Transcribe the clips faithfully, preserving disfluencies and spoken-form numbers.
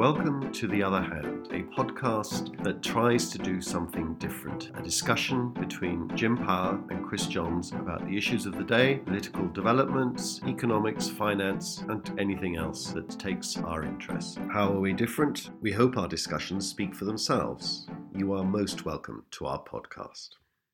Welcome to The Other Hand, a podcast that tries to do something different. A discussion between Jim Power and Chris Johns about the issues of the day, political developments, economics, finance, and anything else that takes our interest. How are we different? We hope our discussions speak for themselves. You are most welcome to our podcast.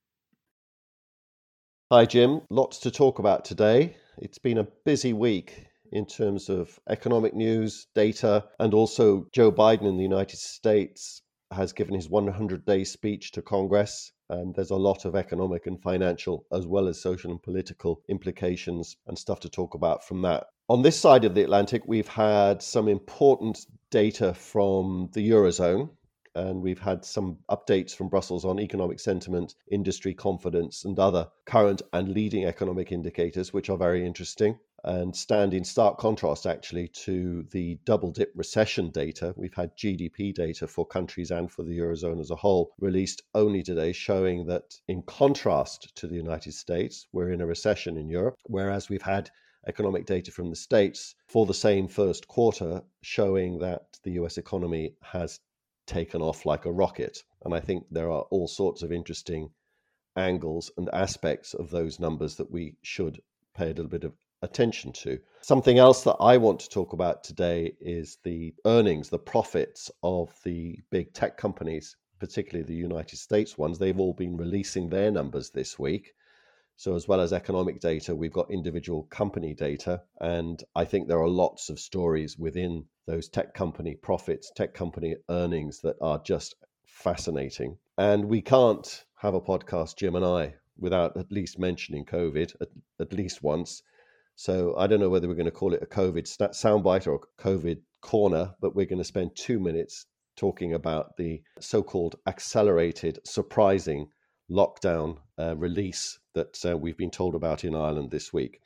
Hi, Jim. Lots to talk about today. It's been a busy week in terms of economic news, data, and also Joe Biden in the United States has given his one hundred day speech to Congress. And there's a lot of economic and financial, as well as social and political implications and stuff to talk about from that. On this side of the Atlantic, we've had some important data from the Eurozone. And we've had some updates from Brussels on economic sentiment, industry confidence, and other current and leading economic indicators, which are very interesting and stand in stark contrast, actually, to the double-dip recession data. We've had G D P data for countries and for the Eurozone as a whole released only today, showing that in contrast to the United States, we're in a recession in Europe, whereas we've had economic data from the States for the same first quarter showing that the U S economy has taken off like a rocket. And I think there are all sorts of interesting angles and aspects of those numbers that we should pay a little bit of attention to. Something else that I want to talk about today is the earnings, the profits of the big tech companies, particularly the United States ones. They've all been releasing their numbers this week. So as well as economic data, we've got individual company data. And I think there are lots of stories within those tech company profits, tech company earnings that are just fascinating. And we can't have a podcast, Jim and I, without at least mentioning COVID at, at least once. So I don't know whether we're going to call it a COVID soundbite or a COVID corner, but we're going to spend two minutes talking about the so-called accelerated, surprising lockdown uh, release that uh, we've been told about in Ireland this week.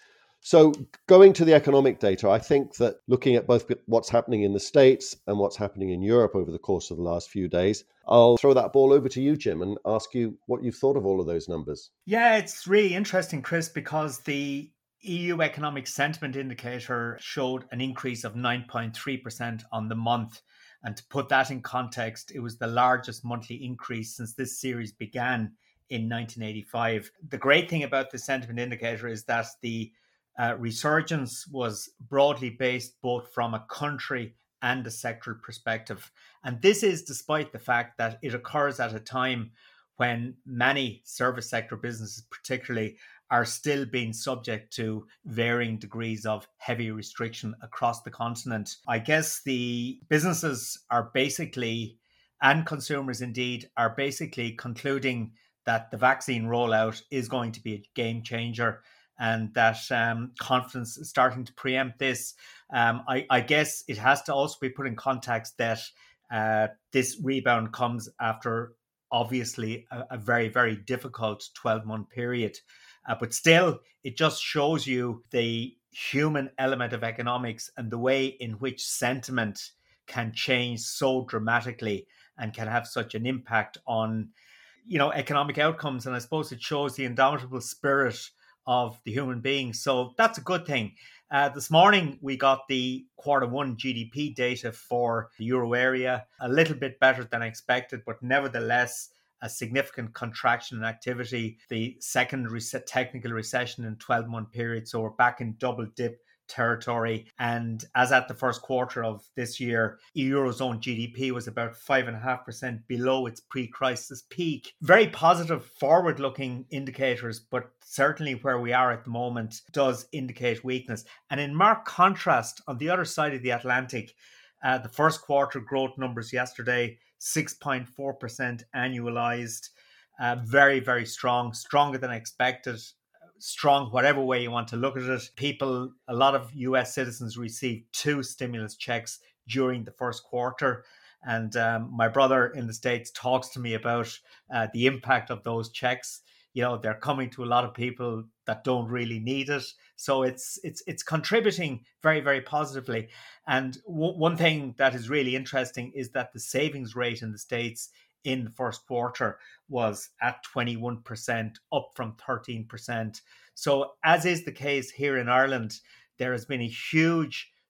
So going to the economic data, I think that looking at both what's happening in the States and what's happening in Europe over the course of the last few days, I'll throw that ball over to you, Jim, and ask you what you've thought of all of those numbers. Yeah, it's really interesting, Chris, because the E U economic sentiment indicator showed an increase of nine point three percent on the month. And to put that in context, it was the largest monthly increase since this series began in nineteen eighty-five. The great thing about the sentiment indicator is that the uh, resurgence was broadly based both from a country and a sectoral perspective. And this is despite the fact that it occurs at a time when many service sector businesses particularly are still being subject to varying degrees of heavy restriction across the continent. I guess the businesses are basically, and consumers indeed, are basically concluding that the vaccine rollout is going to be a game changer and that um, confidence is starting to preempt this. Um, I, I guess it has to also be put in context that uh, this rebound comes after obviously a, a very, very difficult twelve-month period. Uh, but still, it just shows you the human element of economics and the way in which sentiment can change so dramatically and can have such an impact on, you know, economic outcomes. And I suppose it shows the indomitable spirit of the human being. So that's a good thing. Uh, this morning, we got the quarter one G D P data for the euro area, a little bit better than expected, but nevertheless, a significant contraction in activity, the second rec- technical recession in twelve-month period. So we're back in double dip territory. And as at the first quarter of this year, Eurozone G D P was about five point five percent below its pre-crisis peak. Very positive forward-looking indicators, but certainly where we are at the moment does indicate weakness. And in marked contrast, on the other side of the Atlantic, uh, the first quarter growth numbers yesterday, six point four percent annualized, uh, very, very strong, stronger than expected, strong whatever way you want to look at it. People, a lot of U S citizens received two stimulus checks during the first quarter. And um, my brother in the States talks to me about uh, the impact of those checks. You know, they're coming to a lot of people that don't really need it. So it's it's it's contributing very, very positively. And w- one thing that is really interesting is that the savings rate in the States in the first quarter was at twenty-one percent, up from thirteen percent. So as is the case here in Ireland, there has been a huge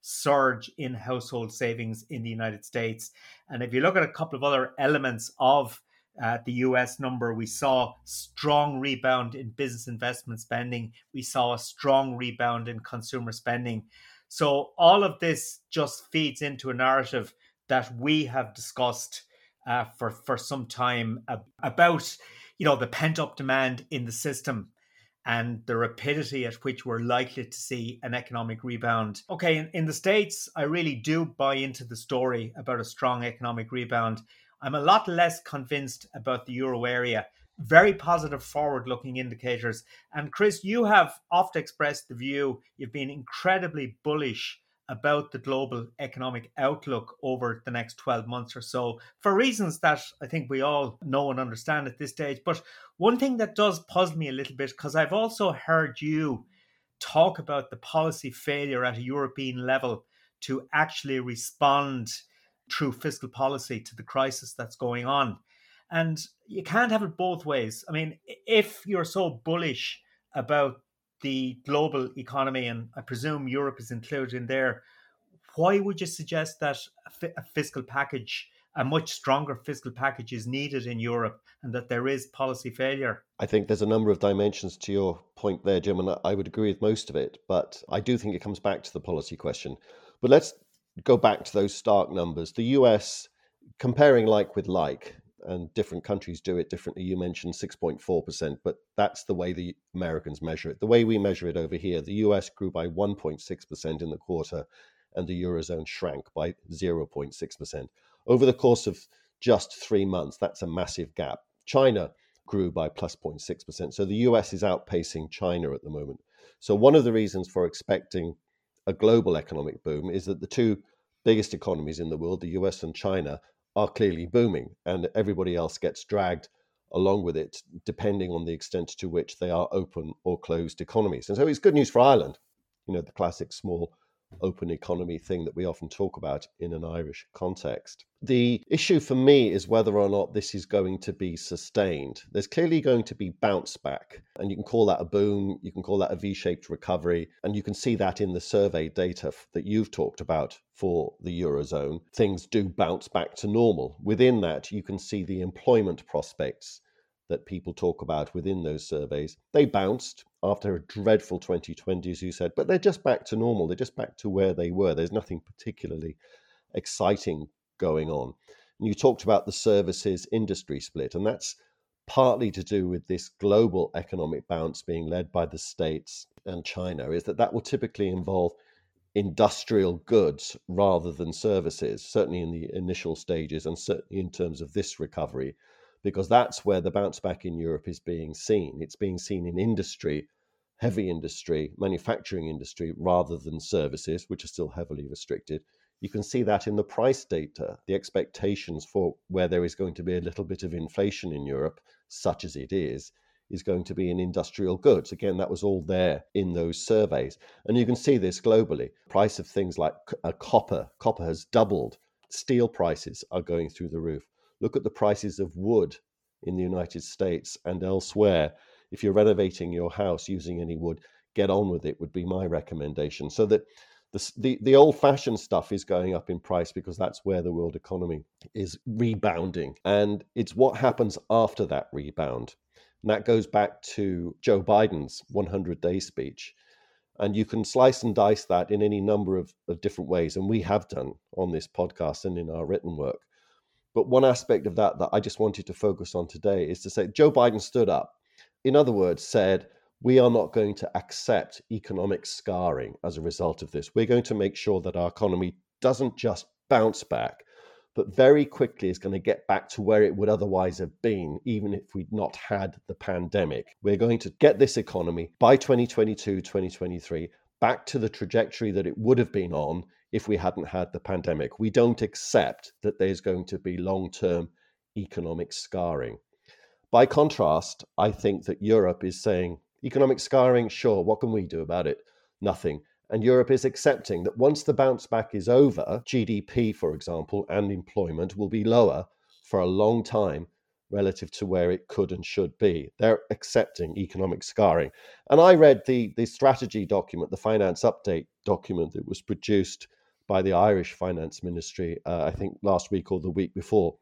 surge in household savings in the United States. And if you look at a couple of other elements of uh, the U S number, we saw strong rebound in business investment spending. We saw a strong rebound in consumer spending. So all of this just feeds into a narrative that we have discussed uh, for, for some time uh, about, you know, the pent-up demand in the system and the rapidity at which we're likely to see an economic rebound. Okay, in, in the States, I really do buy into the story about a strong economic rebound. I'm a lot less convinced about the euro area. Very positive forward-looking indicators. And Chris, you have oft expressed the view you've been incredibly bullish about the global economic outlook over the next twelve months or so, for reasons that I think we all know and understand at this stage. But one thing that does puzzle me a little bit, because I've also heard you talk about the policy failure at a European level to actually respond through fiscal policy to the crisis that's going on. And you can't have it both ways. I mean, if you're so bullish about the global economy, and I presume Europe is included in there, why would you suggest that a fiscal package, a much stronger fiscal package, is needed in Europe and that there is policy failure? I think there's a number of dimensions to your point there, Jim, and I would agree with most of it, but I do think it comes back to the policy question. But let's go back to those stark numbers. The U S, comparing like with like, and different countries do it differently. You mentioned six point four percent, but that's the way the Americans measure it. The way we measure it over here, the U S grew by one point six percent in the quarter, and the Eurozone shrank by zero point six percent. Over the course of just three months, that's a massive gap. China grew by plus zero point six percent. So the U S is outpacing China at the moment. So one of the reasons for expecting a global economic boom is that the two biggest economies in the world, the U S and China, are clearly booming, and everybody else gets dragged along with it, depending on the extent to which they are open or closed economies. And so it's good news for Ireland, you know, the classic small open economy thing that we often talk about in an Irish context. The issue for me is whether or not this is going to be sustained. There's clearly going to be bounce back, and you can call that a boom, you can call that a V-shaped recovery, and you can see that in the survey data that you've talked about for the Eurozone. Things do bounce back to normal. Within that, you can see the employment prospects that people talk about within those surveys. They bounced after a dreadful twenty twenty, as you said, but they're just back to normal. They're just back to where they were. There's nothing particularly exciting going on. And you talked about the services industry split, and that's partly to do with this global economic bounce being led by the States and China, is that that will typically involve industrial goods rather than services, certainly in the initial stages and certainly in terms of this recovery, because that's where the bounce back in Europe is being seen. It's being seen in industry, heavy industry, manufacturing industry, rather than services, which are still heavily restricted. You can see that in the price data, the expectations for where there is going to be a little bit of inflation in Europe, such as it is, is going to be in industrial goods. Again, that was all there in those surveys. And you can see this globally. Price of things like uh, copper, copper has doubled. Steel prices are going through the roof. Look at the prices of wood in the United States and elsewhere. If you're renovating your house using any wood, get on with it would be my recommendation. So that the, the, the old-fashioned stuff is going up in price because that's where the world economy is rebounding. And it's what happens after that rebound. And that goes back to Joe Biden's hundred-day speech. And you can slice and dice that in any number of, of different ways. And we have done on this podcast and in our written work. But one aspect of that that I just wanted to focus on today is to say Joe Biden stood up, in other words, said, we are not going to accept economic scarring as a result of this. We're going to make sure that our economy doesn't just bounce back, but very quickly is going to get back to where it would otherwise have been, even if we'd not had the pandemic. We're going to get this economy by twenty twenty-two, twenty twenty-three back to the trajectory that it would have been on if we hadn't had the pandemic. We don't accept that there's going to be long-term economic scarring. By contrast, I think that Europe is saying, economic scarring, sure, what can we do about it? Nothing. And Europe is accepting that once the bounce back is over, G D P, for example, and employment will be lower for a long time relative to where it could and should be. They're accepting economic scarring. And I read the, the strategy document, the finance update document that was produced by the Irish Finance Ministry, uh, I think last week or the week before,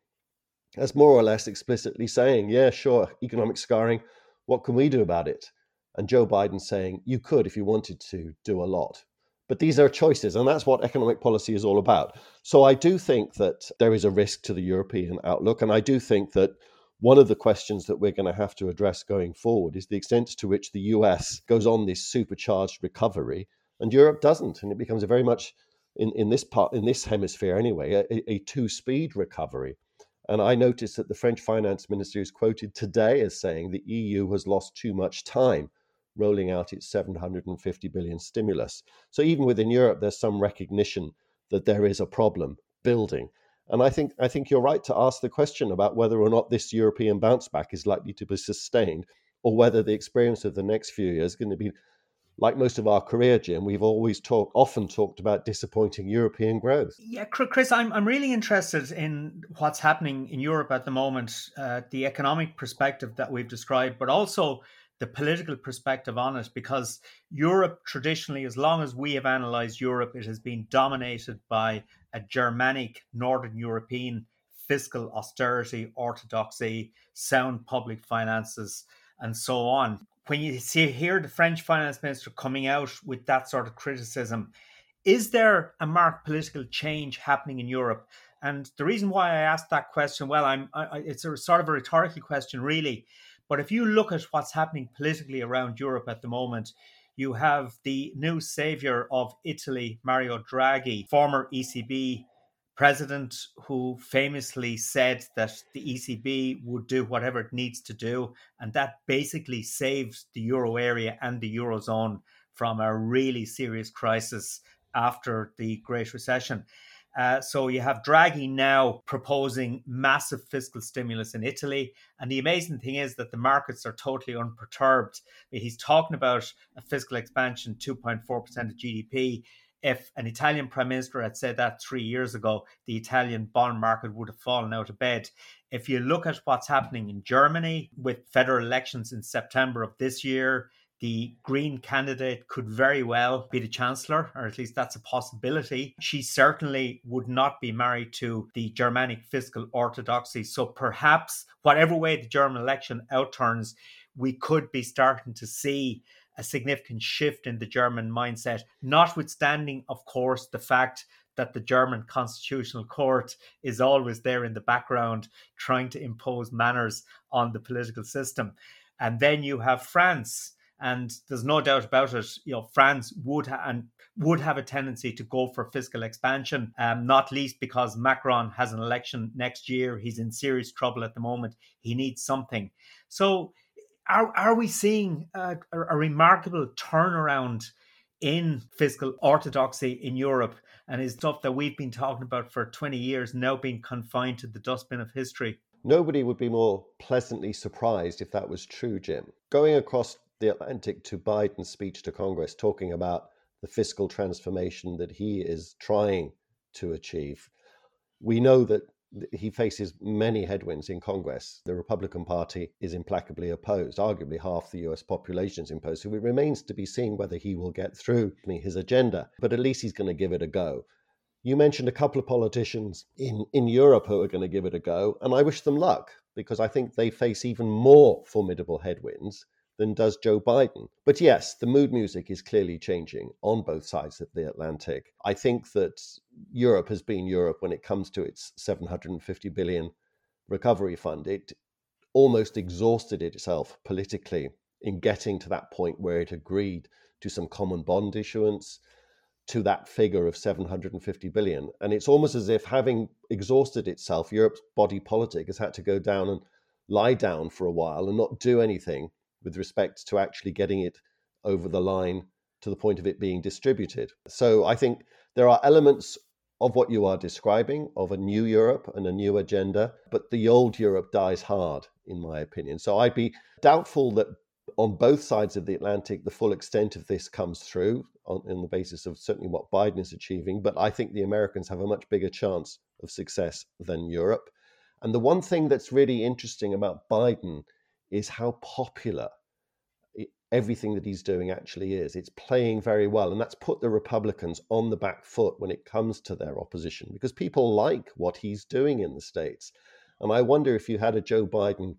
as more or less explicitly saying, yeah, sure, economic scarring, what can we do about it? And Joe Biden saying, you could, if you wanted to, do a lot. But these are choices, and that's what economic policy is all about. So I do think that there is a risk to the European outlook, and I do think that one of the questions that we're going to have to address going forward is the extent to which the U S goes on this supercharged recovery and Europe doesn't, and it becomes a very much, in, in this part, in this hemisphere anyway, a, a two-speed recovery. And I noticed that the French finance minister is quoted today as saying the E U has lost too much time rolling out its seven hundred fifty billion stimulus. So even within Europe, there's some recognition that there is a problem building. And I think I think you're right to ask the question about whether or not this European bounce back is likely to be sustained, or whether the experience of the next few years is going to be like most of our career, Jim. We've always talked, often talked about disappointing European growth. Yeah, Chris, I'm I'm really interested in what's happening in Europe at the moment, uh, the economic perspective that we've described, but also the political perspective on it, because Europe traditionally, as long as we have analysed Europe, it has been dominated by a Germanic, Northern European fiscal austerity, orthodoxy, sound public finances, and so on. When you see here the French finance minister coming out with that sort of criticism, is there a marked political change happening in Europe? And the reason why I asked that question, well, I'm, I, it's a sort of a rhetorical question, really. But if you look at what's happening politically around Europe at the moment, you have the new savior of Italy, Mario Draghi, former E C B president, who famously said that the E C B would do whatever it needs to do. And that basically saves the euro area and the Eurozone from a really serious crisis after the Great Recession. Uh, so you have Draghi now proposing massive fiscal stimulus in Italy. And the amazing thing is that the markets are totally unperturbed. He's talking about a fiscal expansion, two point four percent of G D P. If an Italian prime minister had said that three years ago, the Italian bond market would have fallen out of bed. If you look at what's happening in Germany with federal elections in September of this year, the Green candidate could very well be the chancellor, or at least that's a possibility. She certainly would not be married to the Germanic fiscal orthodoxy. So perhaps, whatever way the German election outturns, we could be starting to see a significant shift in the German mindset, notwithstanding, of course, the fact that the German Constitutional Court is always there in the background trying to impose manners on the political system. And then you have France. And there's no doubt about it, you know, France would ha- and would have a tendency to go for fiscal expansion, um, not least because Macron has an election next year. He's in serious trouble at the moment. He needs something. So are, are we seeing a, a remarkable turnaround in fiscal orthodoxy in Europe? And is stuff that we've been talking about for twenty years now being confined to the dustbin of history? Nobody would be more pleasantly surprised if that was true, Jim. Going across the Atlantic to Biden's speech to Congress, talking about the fiscal transformation that he is trying to achieve, we know that he faces many headwinds in Congress. The Republican Party is implacably opposed. Arguably half the U S population is opposed. So it remains to be seen whether he will get through his agenda, but at least he's going to give it a go. You mentioned a couple of politicians in, in Europe who are going to give it a go, and I wish them luck, because I think they face even more formidable headwinds than does Joe Biden. But yes, the mood music is clearly changing on both sides of the Atlantic. I think that Europe has been Europe when it comes to its seven hundred fifty billion recovery fund. It almost exhausted itself politically in getting to that point where it agreed to some common bond issuance, to that figure of seven hundred fifty billion. And it's almost as if, having exhausted itself, Europe's body politic has had to go down and lie down for a while and not do anything with respect to actually getting it over the line to the point of it being distributed. So I think there are elements of what you are describing, of a new Europe and a new agenda, but the old Europe dies hard, in my opinion. So I'd be doubtful that on both sides of the Atlantic, the full extent of this comes through on, on the basis of certainly what Biden is achieving. But I think the Americans have a much bigger chance of success than Europe. And the one thing that's really interesting about Biden is how popular everything that he's doing actually is. It's playing very well. And that's put the Republicans on the back foot when it comes to their opposition, because people like what he's doing in the States. And I wonder if you had a Joe Biden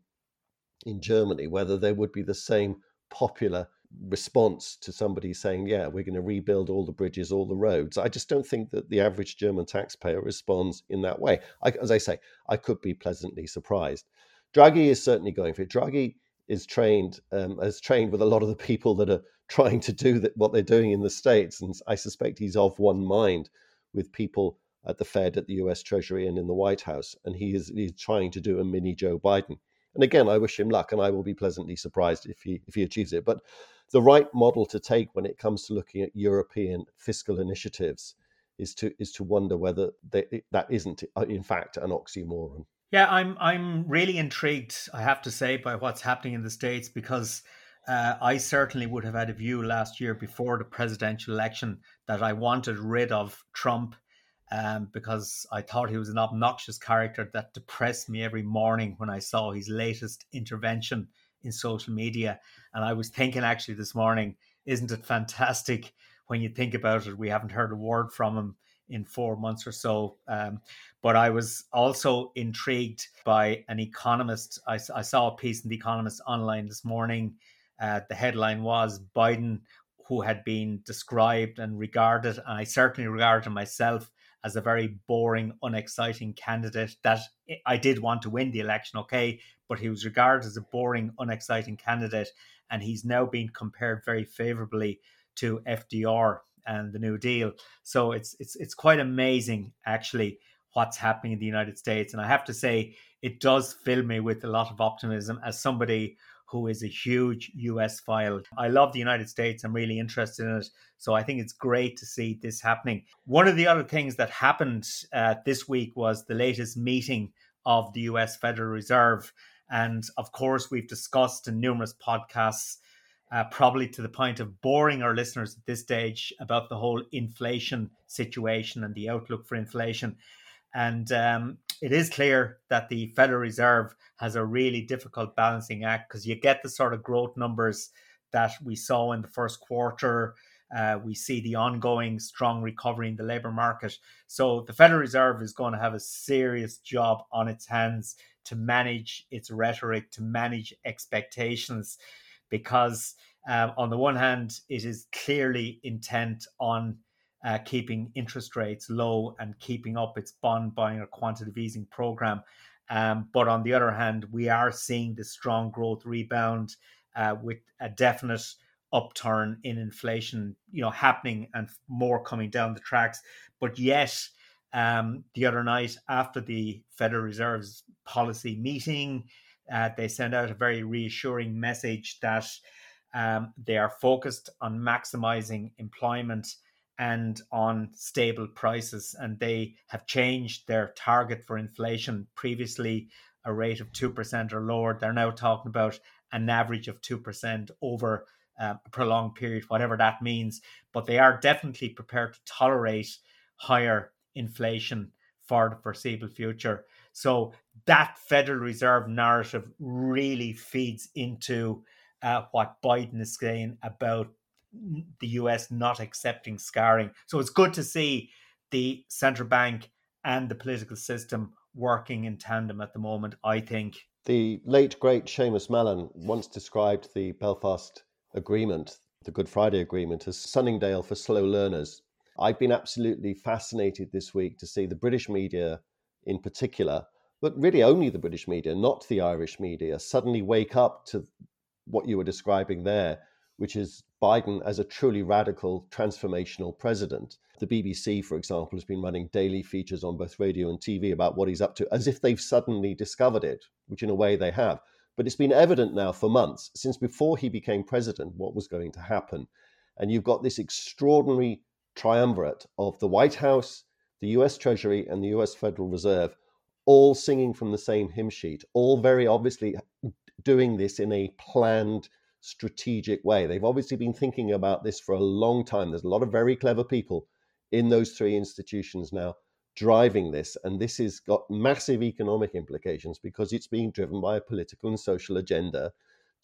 in Germany, whether there would be the same popular response to somebody saying, yeah, we're going to rebuild all the bridges, all the roads. I just don't think that the average German taxpayer responds in that way. I, as I say, I could be pleasantly surprised. Draghi is certainly going for it. Draghi is trained, um, has trained with a lot of the people that are trying to do that, what they're doing in the States. And I suspect he's of one mind with people at the Fed, at the U S Treasury, and in the White House. And he is he's trying to do a mini Joe Biden. And again, I wish him luck, and I will be pleasantly surprised if he if he achieves it. But the right model to take when it comes to looking at European fiscal initiatives is to is to wonder whether they, that isn't, in fact, an oxymoron. Yeah, I'm I'm really intrigued, I have to say, by what's happening in the States, because uh, I certainly would have had a view last year before the presidential election that I wanted rid of Trump, um, because I thought he was an obnoxious character that depressed me every morning when I saw his latest intervention in social media. And I was thinking actually this morning, isn't it fantastic when you think about it? We haven't heard a word from him in four months or so. Um, but I was also intrigued by an economist. I, I saw a piece in The Economist online this morning. Uh, the headline was Biden, who had been described and regarded, and I certainly regarded myself as a very boring, unexciting candidate, that I did want to win the election, okay, but he was regarded as a boring, unexciting candidate, and he's now being compared very favorably to F D R and the New Deal. So it's it's it's quite amazing, actually, what's happening in the United States. And I have to say, it does fill me with a lot of optimism as somebody who is a huge U S file. I love the United States. I'm really interested in it. So I think it's great to see this happening. One of the other things that happened uh, this week was the latest meeting of the U S Federal Reserve. And of course, we've discussed in numerous podcasts, uh, probably to the point of boring our listeners at this stage, about the whole inflation situation and the outlook for inflation. And um, it is clear that the Federal Reserve has a really difficult balancing act, because you get the sort of growth numbers that we saw in the first quarter. Uh, we see the ongoing strong recovery in the labor market. So the Federal Reserve is going to have a serious job on its hands to manage its rhetoric, to manage expectations, because um, on the one hand, it is clearly intent on Uh, keeping interest rates low and keeping up its bond buying or quantitative easing program. Um, but on the other hand, we are seeing the strong growth rebound uh, with a definite upturn in inflation, you know, happening and more coming down the tracks. But yet, um, the other night after the Federal Reserve's policy meeting, uh, they sent out a very reassuring message that um, they are focused on maximizing employment and on stable prices. And they have changed their target for inflation. Previously, a rate of two percent or lower. They're now talking about an average of two percent over uh, a prolonged period, whatever that means. But they are definitely prepared to tolerate higher inflation for the foreseeable future. So that Federal Reserve narrative really feeds into uh, what Biden is saying about the U S not accepting scarring. So it's good to see the central bank and the political system working in tandem at the moment, I think. The late, great Seamus Mallon once described the Belfast Agreement, the Good Friday Agreement, as Sunningdale for slow learners. I've been absolutely fascinated this week to see the British media in particular, but really only the British media, not the Irish media, suddenly wake up to what you were describing there, which is Biden as a truly radical, transformational president. The B B C, for example, has been running daily features on both radio and T V about what he's up to, as if they've suddenly discovered it, which in a way they have. But it's been evident now for months, since before he became president, what was going to happen. And you've got this extraordinary triumvirate of the White House, the U S Treasury, and the U S Federal Reserve, all singing from the same hymn sheet, all very obviously doing this in a planned, strategic way. They've obviously been thinking about this for a long time. There's a lot of very clever people in those three institutions now driving this, and this has got massive economic implications because it's being driven by a political and social agenda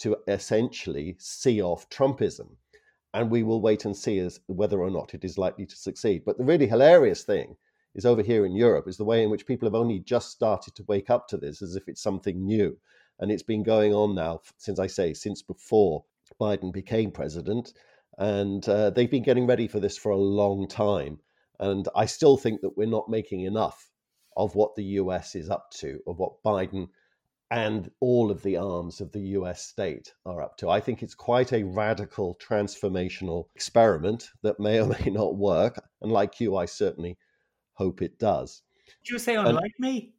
to essentially see off Trumpism. And we will wait and see as whether or not it is likely to succeed. But the really hilarious thing is over here in Europe is the way in which people have only just started to wake up to this as if it's something new. And it's been going on now, since I say, since before Biden became president. And uh, they've been getting ready for this for a long time. And I still think that we're not making enough of what the U S is up to, of what Biden and all of the arms of the U S state are up to. I think it's quite a radical transformational experiment that may or may not work. And like you, I certainly hope it does. Did you say unlike and me?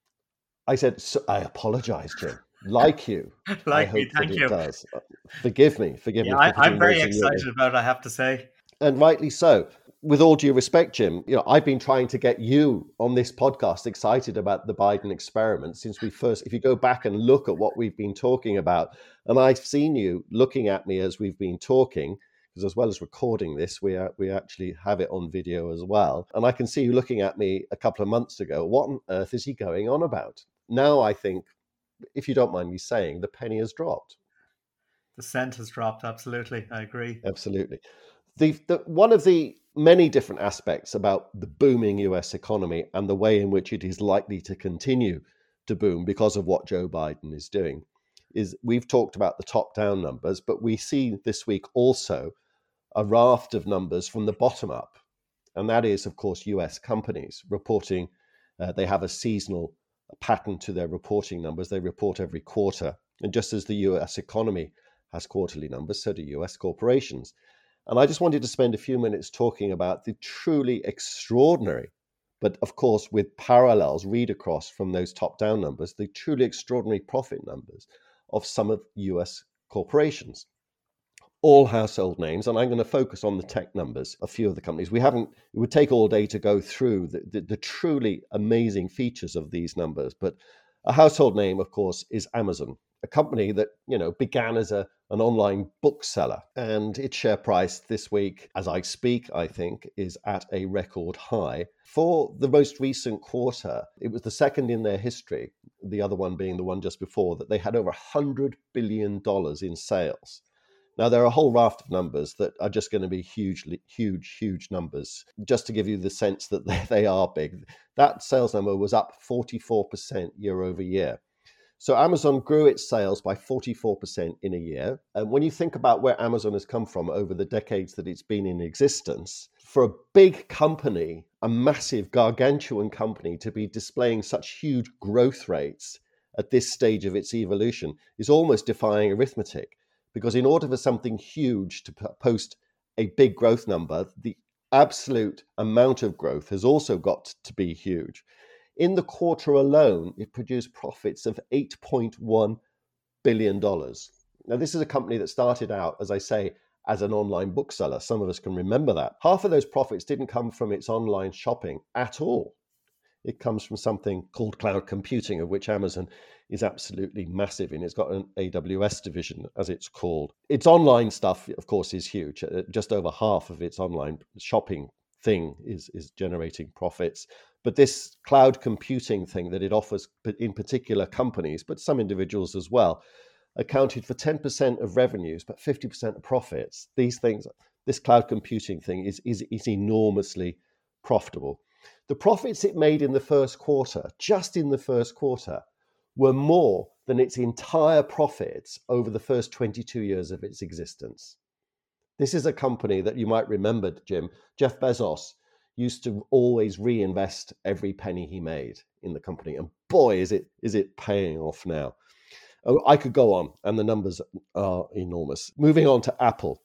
I said, so, I apologize, Jim. Like you. Like I me, hope thank that you. It does. Forgive me. Forgive yeah, me. For I, I'm very excited excited about it, I have to say. And rightly so. With all due respect, Jim, you know, I've been trying to get you on this podcast excited about the Biden experiment since we first, if you go back and look at what we've been talking about, and I've seen you looking at me as we've been talking, because as well as recording this, we are, we actually have it on video as well. And I can see you looking at me a couple of months ago. What on earth is he going on about? Now I think, if you don't mind me saying, the penny has dropped. The scent has dropped, absolutely. I agree. Absolutely. The, the, one of the many different aspects about the booming U S economy and the way in which it is likely to continue to boom because of what Joe Biden is doing is we've talked about the top-down numbers, but we see this week also a raft of numbers from the bottom up. And that is, of course, U S companies reporting. Uh, they have a seasonal pattern to their reporting numbers. They report every quarter. And just as the U S economy has quarterly numbers, so do U S corporations. And I just wanted to spend a few minutes talking about the truly extraordinary, but of course with parallels, read across from those top-down numbers, the truly extraordinary profit numbers of some of U S corporations. All household names, and I'm going to focus on the tech numbers, a few of the companies. We haven't, it would take all day to go through the, the, the truly amazing features of these numbers, but a household name, of course, is Amazon, a company that, you know, began as a an online bookseller, and its share price this week, as I speak, I think, is at a record high. For the most recent quarter, it was the second in their history, the other one being the one just before, that they had over one hundred billion dollars in sales. Now, there are a whole raft of numbers that are just going to be hugely, huge, huge numbers, just to give you the sense that they, they are big. That sales number was up forty-four percent year over year. So Amazon grew its sales by forty-four percent in a year. And when you think about where Amazon has come from over the decades that it's been in existence, for a big company, a massive, gargantuan company, to be displaying such huge growth rates at this stage of its evolution is almost defying arithmetic. Because in order for something huge to post a big growth number, the absolute amount of growth has also got to be huge. In the quarter alone, it produced profits of eight point one billion dollars. Now, this is a company that started out, as I say, as an online bookseller. Some of us can remember that. Half of those profits didn't come from its online shopping at all. It comes from something called cloud computing, of which Amazon is absolutely massive in. It's got an A W S division, as it's called. Its online stuff, of course, is huge. Just over half of its online shopping thing is, is generating profits. But this cloud computing thing that it offers, in particular companies, but some individuals as well, accounted for ten percent of revenues, but fifty percent of profits. These things, this cloud computing thing is, is, is enormously profitable. The profits it made in the first quarter, just in the first quarter, were more than its entire profits over the first twenty-two years of its existence. This is a company that you might remember, Jim. Jeff Bezos used to always reinvest every penny he made in the company. And boy, is it is it paying off now. Oh, I could go on, and the numbers are enormous. Moving on to Apple.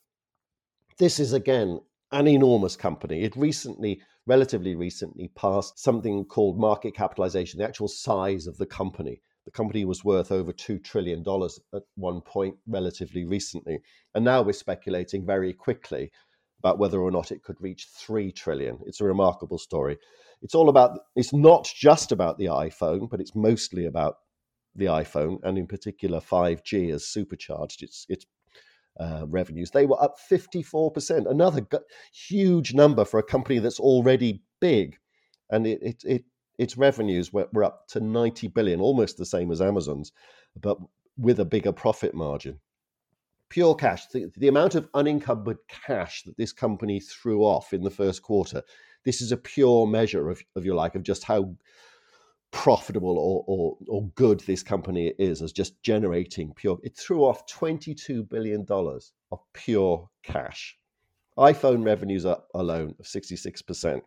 This is, again, an enormous company. It recently, relatively recently, passed something called market capitalization, the actual size of the company. The company was worth over two trillion dollars at one point relatively recently. And now we're speculating very quickly about whether or not it could reach three trillion. It's a remarkable story. It's all about, it's not just about the iPhone, but it's mostly about the iPhone, and in particular five G has supercharged its its uh, revenues. They were up fifty-four percent, another g- huge number for a company that's already big. And it, it, it its revenues were, were up to ninety billion, almost the same as Amazon's, but with a bigger profit margin. Pure cash, the, the amount of unencumbered cash that this company threw off in the first quarter, this is a pure measure of, of your like, of just how profitable or, or or good this company is as just generating pure. It threw off twenty-two billion dollars of pure cash. iPhone revenues are alone of sixty-six percent.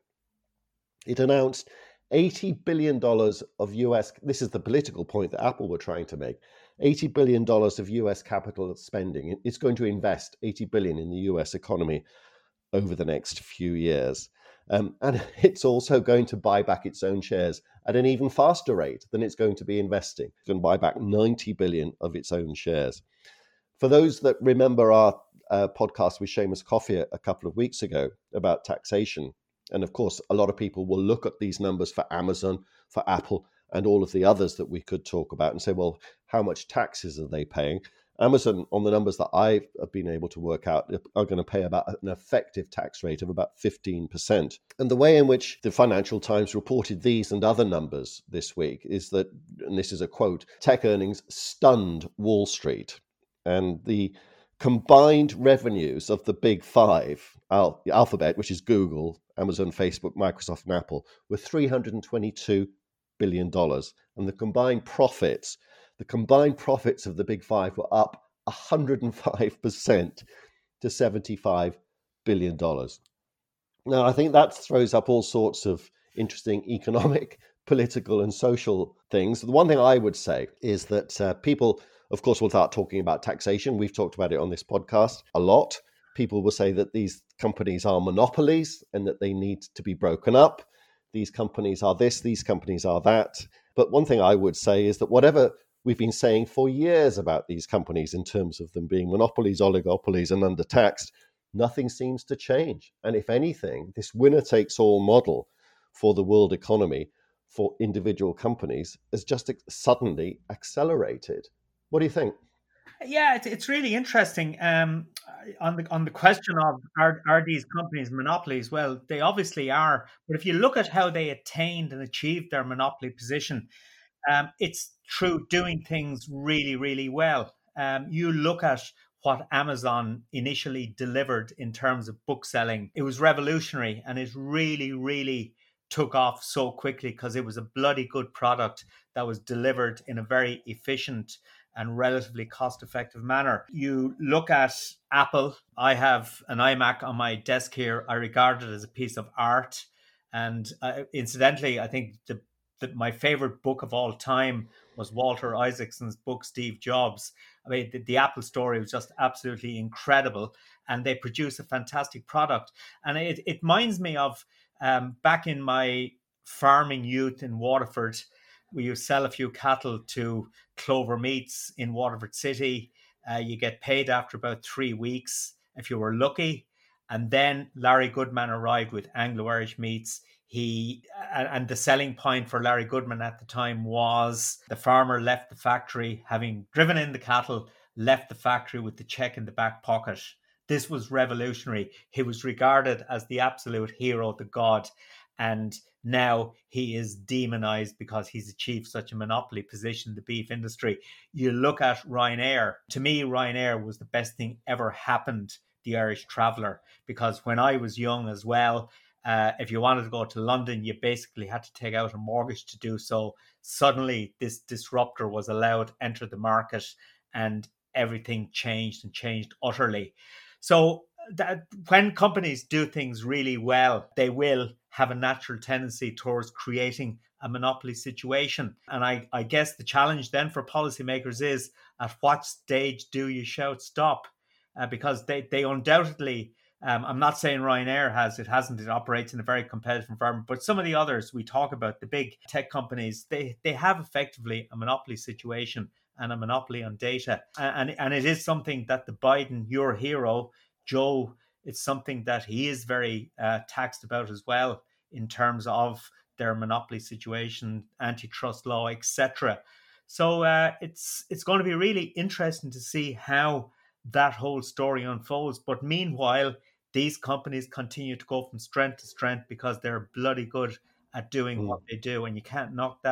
It announced eighty billion dollars of U S, this is the political point that Apple were trying to make, eighty billion dollars of U S capital spending. It's going to invest eighty billion dollars in the U S economy over the next few years. Um, and it's also going to buy back its own shares at an even faster rate than it's going to be investing. It's going to buy back ninety billion dollars of its own shares. For those that remember our uh, podcast with Seamus Coffey a, a couple of weeks ago about taxation, and of course, a lot of people will look at these numbers for Amazon, for Apple, and all of the others that we could talk about and say, well, how much taxes are they paying? Amazon, on the numbers that I have been able to work out, are going to pay about an effective tax rate of about fifteen percent. And the way in which the Financial Times reported these and other numbers this week is that, and this is a quote, tech earnings stunned Wall Street. And the combined revenues of the big five, Al- the Alphabet, which is Google, Amazon, Facebook, Microsoft, and Apple, were three hundred twenty-two billion dollars. And the combined profits The combined profits of the big five were up one hundred five percent to seventy-five billion dollars. Now, I think that throws up all sorts of interesting economic, political, and social things. The one thing I would say is that uh, people, of course, will start talking about taxation. We've talked about it on this podcast a lot. People will say that these companies are monopolies and that they need to be broken up. These companies are this, these companies are that. But one thing I would say is that whatever we've been saying for years about these companies in terms of them being monopolies, oligopolies, and undertaxed, nothing seems to change. And if anything, this winner-takes-all model for the world economy for individual companies has just suddenly accelerated. What do you think? Yeah, it's, it's really interesting. Um, on the on the question of are are these companies monopolies? Well, they obviously are. But if you look at how they attained and achieved their monopoly position, Um, it's through doing things really, really well. Um, you look at what Amazon initially delivered in terms of book selling. It was revolutionary and it really, really took off so quickly because it was a bloody good product that was delivered in a very efficient and relatively cost-effective manner. You look at Apple. I have an iMac on my desk here. I regard it as a piece of art. And uh, incidentally, I think the that my favorite book of all time was Walter Isaacson's book, Steve Jobs. I mean, the, the Apple story was just absolutely incredible, and they produce a fantastic product. And it, it reminds me of um, back in my farming youth in Waterford, we used to sell a few cattle to Clover Meats in Waterford City. Uh, you get paid after about three weeks if you were lucky. And then Larry Goodman arrived with Anglo-Irish Meats. He and the selling point for Larry Goodman at the time was the farmer left the factory, having driven in the cattle, left the factory with the check in the back pocket. This was revolutionary. He was regarded as the absolute hero, the god, and now he is demonized because he's achieved such a monopoly position in the beef industry. You look at Ryanair. To me, Ryanair was the best thing ever happened, the Irish Traveller, because when I was young as well, Uh, if you wanted to go to London, you basically had to take out a mortgage to do so. Suddenly, this disruptor was allowed to enter the market and everything changed and changed utterly. So that when companies do things really well, they will have a natural tendency towards creating a monopoly situation. And I, I guess the challenge then for policymakers is, at what stage do you shout stop? Uh, because they, they undoubtedly... Um, I'm not saying Ryanair has, it hasn't, it operates in a very competitive environment, but some of the others we talk about, the big tech companies, they, they have effectively a monopoly situation and a monopoly on data. And, and it is something that the Biden, your hero, Joe, it's something that he is very uh, taxed about as well in terms of their monopoly situation, antitrust law, et cetera. So uh, it's it's going to be really interesting to see how that whole story unfolds. But meanwhile, these companies continue to go from strength to strength because they're bloody good at doing Mm. what they do, and you can't knock that.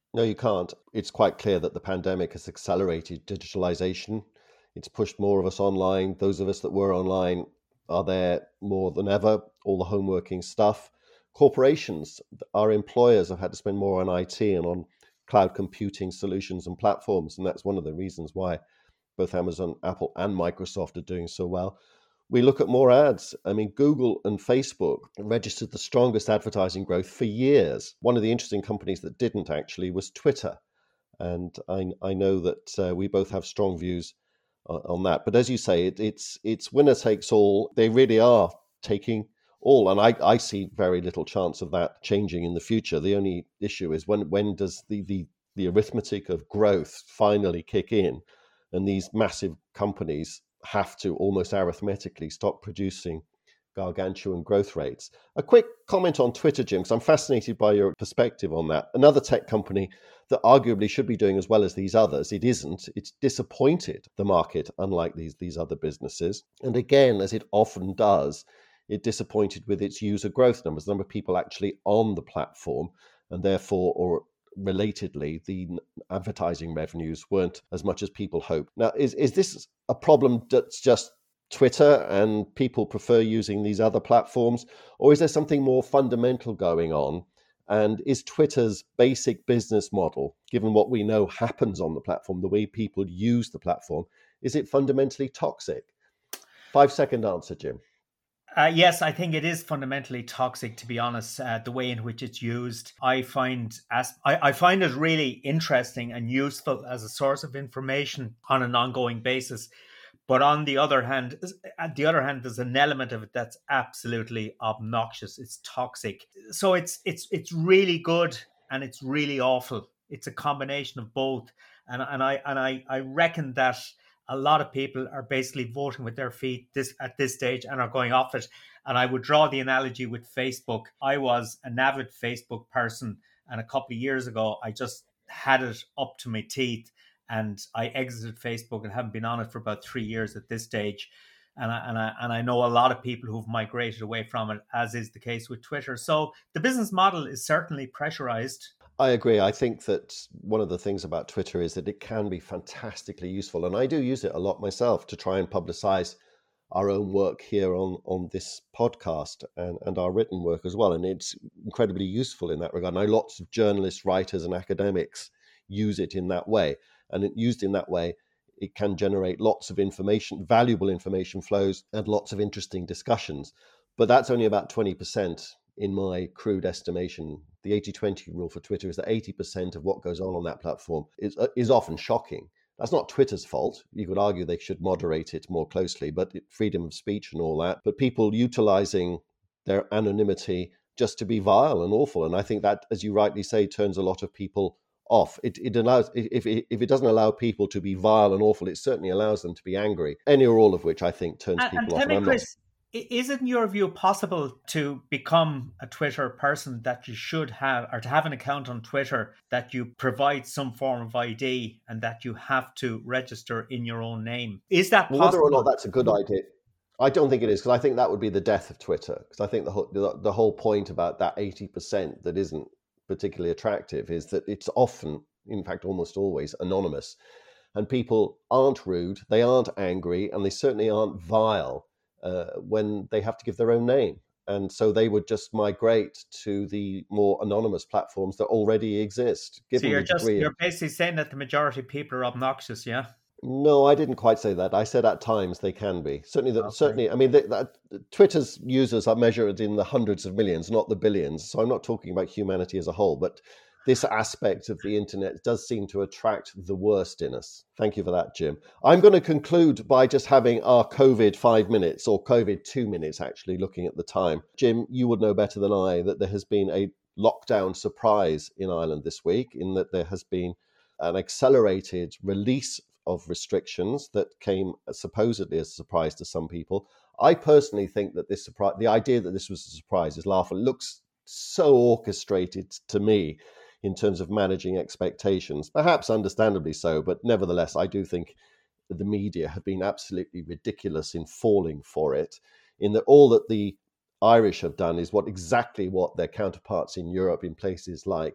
No, you can't. It's quite clear that the pandemic has accelerated digitalization. It's pushed more of us online. Those of us that were online are there more than ever, all the homeworking stuff. Corporations, our employers have had to spend more on I T and on cloud computing solutions and platforms. And that's one of the reasons why both Amazon, Apple, and Microsoft are doing so well. We look at more ads. I mean, Google and Facebook registered the strongest advertising growth for years. One of the interesting companies that didn't actually was Twitter. And I, I know that uh, we both have strong views on, on that. But as you say, it, it's it's winner takes all. They really are taking all. And I, I see very little chance of that changing in the future. The only issue is when, when does the, the, the arithmetic of growth finally kick in? And these massive companies have to almost arithmetically stop producing gargantuan growth rates. A quick comment on Twitter, Jim, because I'm fascinated by your perspective on that. Another tech company that arguably should be doing as well as these others, it isn't. It's disappointed the market, unlike these, these other businesses. And again, as it often does, it disappointed with its user growth numbers, the number of people actually on the platform, and therefore, or relatedly, the advertising revenues weren't as much as people hoped. Now, is, is this a problem that's just Twitter and people prefer using these other platforms, or is there something more fundamental going on? And is Twitter's basic business model, given what we know happens on the platform, the way people use the platform, is it fundamentally toxic? Five second answer, Jim. Uh, yes, I think it is fundamentally toxic, to be honest, uh, the way in which it's used. I find as I, I find it really interesting and useful as a source of information on an ongoing basis. But on the other hand, at the other hand, there's an element of it that's absolutely obnoxious. It's toxic. So it's it's it's really good and it's really awful. It's a combination of both. And and I and I, I reckon that a lot of people are basically voting with their feet this at this stage and are going off it. And I would draw the analogy with Facebook. I was an avid Facebook person, and a couple of years ago, I just had it up to my teeth. And I exited Facebook and haven't been on it for about three years at this stage. And I, and I and I know a lot of people who've migrated away from it, as is the case with Twitter. So the business model is certainly pressurized. I agree. I think that one of the things about Twitter is that it can be fantastically useful. And I do use it a lot myself to try and publicize our own work here on, on this podcast and, and our written work as well. And it's incredibly useful in that regard. And I know lots of journalists, writers, and academics use it in that way. And it, used in that way, it can generate lots of information, valuable information flows, and lots of interesting discussions. But that's only about twenty percent in my crude estimation. The eighty twenty rule for Twitter is that eighty percent of what goes on on that platform is, uh, is often shocking. That's not Twitter's fault. You could argue they should moderate it more closely, but it, freedom of speech and all that. But people utilizing their anonymity just to be vile and awful. And I think that, as you rightly say, turns a lot of people off. It, it allows, if it, if it doesn't allow people to be vile and awful, it certainly allows them to be angry. Any or all of which I think turns And, people and off. tell And me, Chris, not... is it in your view possible to become a Twitter person that you should have, or to have an account on Twitter that you provide some form of I D and that you have to register in your own name? Is that possible? Whether or not that's a good idea, I don't think it is, because I think that would be the death of Twitter. Because I think the whole, the, the whole point about that eighty percent that isn't particularly attractive is that it's often, in fact, almost always anonymous. And people aren't rude, they aren't angry, and they certainly aren't vile uh, when they have to give their own name. And so they would just migrate to the more anonymous platforms that already exist. So you're just of... you're basically saying that the majority of people are obnoxious, yeah? No, I didn't quite say that. I said at times they can be. Certainly, that, Okay. certainly. I mean, they, that, Twitter's users are measured in the hundreds of millions, not the billions. So I'm not talking about humanity as a whole, but this aspect of the internet does seem to attract the worst in us. Thank you for that, Jim. I'm going to conclude by just having our COVID five minutes, or COVID two minutes, actually, looking at the time. Jim, you would know better than I that there has been a lockdown surprise in Ireland this week, in that there has been an accelerated release of restrictions that came supposedly as a surprise to some people. I personally think that this surprise, the idea that this was a surprise, is laughable. It looks so orchestrated to me in terms of managing expectations, perhaps understandably so, but nevertheless, I do think the media have been absolutely ridiculous in falling for it, in that all that the Irish have done is what exactly what their counterparts in Europe, in places like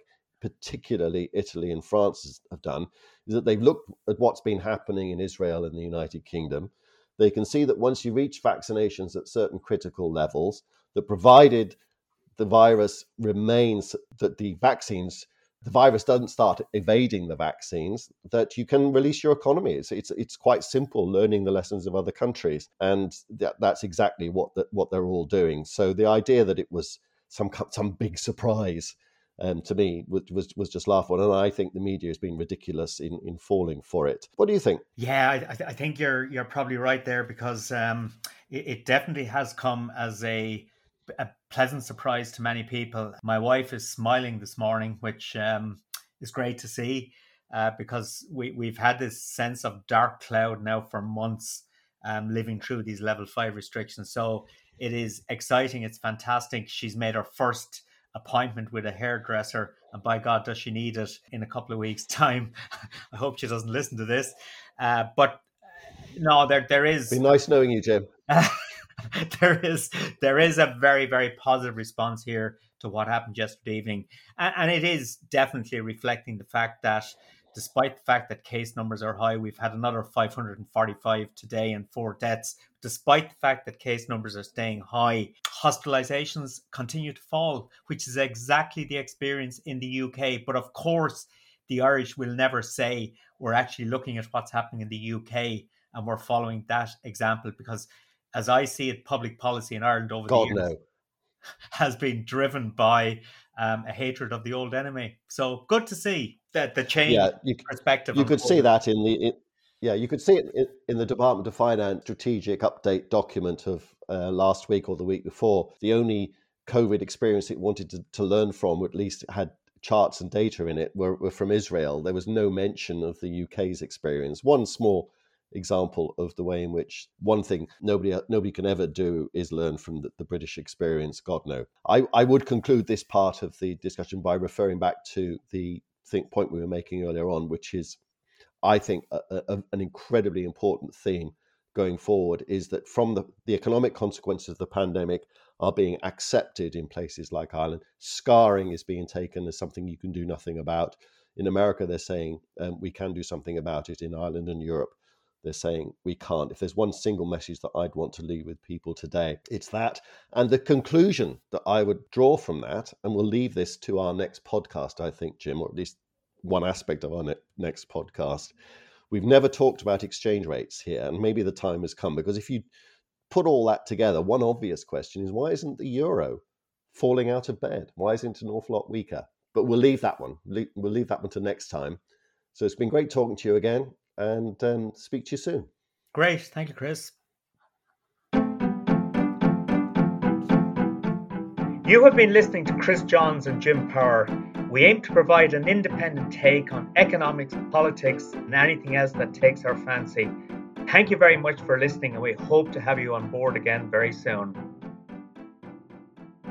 particularly Italy and France have done, is that they've looked at what's been happening in Israel and the United Kingdom. They can see that once you reach vaccinations at certain critical levels, that provided the virus remains, that the vaccines, the virus doesn't start evading the vaccines, that you can release your economy. It's it's, it's quite simple, learning the lessons of other countries. And that, that's exactly what the, what they're all doing. So the idea that it was some some big surprise um, to me was, was was just laughable. And I think the media has been ridiculous in, in falling for it. What do you think? Yeah, I, I think you're you're probably right there, because um, it, it definitely has come as a a pleasant surprise to many people. My wife is smiling this morning, which um, is great to see, uh, because we, we've had this sense of dark cloud now for months, um, living through these level five restrictions. So it is exciting. It's fantastic. She's made her first appointment with a hairdresser, and by God, does she need it, in a couple of weeks' time. I hope she doesn't listen to this. Uh, but no, there there is... Be nice knowing you, Jim. there is there is a very, very positive response here to what happened yesterday evening. And, and it is definitely reflecting the fact that despite the fact that case numbers are high, we've had another five hundred forty-five today and four deaths. Despite the fact that case numbers are staying high, hospitalizations continue to fall, which is exactly the experience in the U K. But of course, the Irish will never say we're actually looking at what's happening in the U K and we're following that example, because as I see it, public policy in Ireland over God, the years no. has been driven by um, a hatred of the old enemy. So good to see that the change Yeah, you, perspective. you could see that in the it, yeah, you could see it in, in the Department of Finance strategic update document of uh, last week or the week before. The only COVID experience it wanted to, to learn from, or at least had charts and data in it, were, were from Israel. There was no mention of the U K's experience. One small example of the way in which one thing nobody nobody can ever do is learn from the, the British experience. God no. I, I would conclude this part of the discussion by referring back to the think point we were making earlier on, which is, I think, a, a, an incredibly important theme going forward, is that from the, the economic consequences of the pandemic are being accepted in places like Ireland. Scarring is being taken as something you can do nothing about. In America, they're saying um, we can do something about it. In Ireland and Europe, they're saying we can't. If there's one single message that I'd want to leave with people today, it's that. And the conclusion that I would draw from that, and we'll leave this to our next podcast, I think, Jim, or at least one aspect of our ne- next podcast. We've never talked about exchange rates here, and maybe the time has come, because if you put all that together, one obvious question is, why isn't the euro falling out of bed? Why isn't it an awful lot weaker? But we'll leave that one. We'll leave that one to next time. So it's been great talking to you again, and um, speak to you soon. Great. Thank you, Chris. You have been listening to Chris Johns and Jim Power. We aim to provide an independent take on economics, politics, and anything else that takes our fancy. Thank you very much for listening, and we hope to have you on board again very soon.